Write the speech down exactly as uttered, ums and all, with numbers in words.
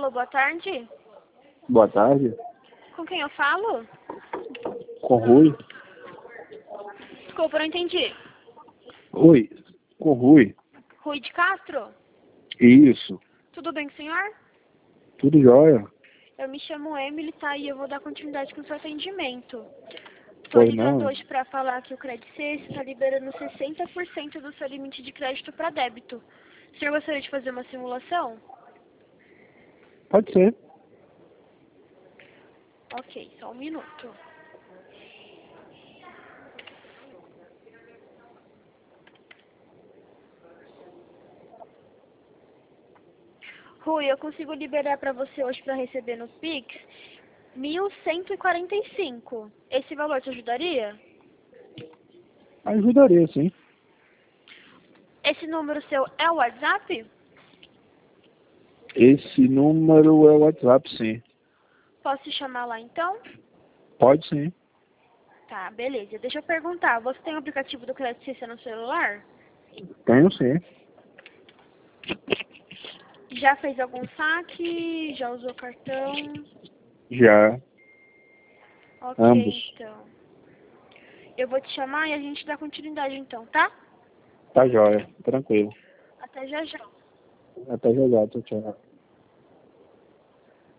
Alô, boa tarde. Boa tarde. Com quem eu falo? Com Rui. Desculpa, eu não entendi. Oi, com Rui. Rui de Castro? Isso. Tudo bem com o senhor? Tudo jóia? Eu me chamo Emily, tá? E eu vou dar continuidade com o seu atendimento. Estou Pois ligando não? hoje para falar que o Credit C está liberando sessenta por cento do seu limite de crédito para débito. O senhor gostaria de fazer uma simulação? Pode ser. Ok, só um minuto. Rui, eu consigo liberar para você hoje para receber no Pix mil cento e quarenta e cinco. Esse valor te ajudaria? Ajudaria, sim. Esse número seu é o WhatsApp? Esse número é o WhatsApp, sim. Posso te chamar lá então? Pode sim. Tá, beleza. Deixa eu perguntar, você tem o aplicativo do Credit Suisse no celular? Tenho sim. Já fez algum saque? Já usou cartão? Já. Ok, Ambos. então. Eu vou te chamar e a gente dá continuidade então, tá? Tá jóia. Tranquilo. Até já já. Até já já. Tchau, tchau.